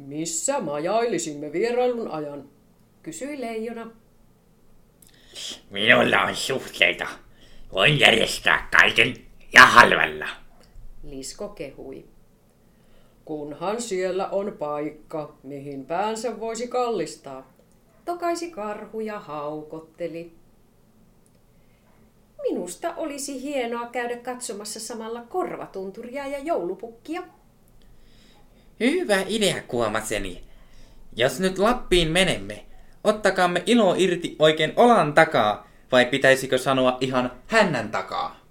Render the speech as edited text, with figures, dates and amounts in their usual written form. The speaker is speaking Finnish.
Missä majailisimme vierailun ajan? Kysyi leijona. Minulla on suhteita. Voin järjestää kaiken ja halvalla. Lisko kehui. Kunhan siellä on paikka, mihin päänsä voisi kallistaa. Tokaisi karhu ja haukotteli. Minusta olisi hienoa käydä katsomassa samalla korvatunturia ja joulupukkia. Hyvä idea, kuomaseni. Jos nyt Lappiin menemme, ottakaamme ilo irti oikein olan takaa, vai pitäisikö sanoa ihan hännän takaa?